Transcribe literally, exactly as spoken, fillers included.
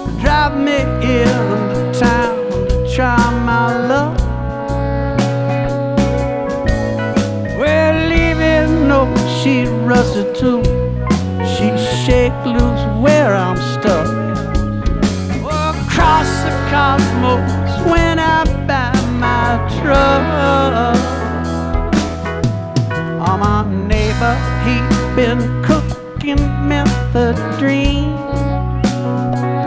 drive me into town to try my luck. Well, leaving, no, she rusted too. She shake loose where I'm stuck. Across the cosmos when I buy my truck. Oh, my neighbor, he been cooking methadone.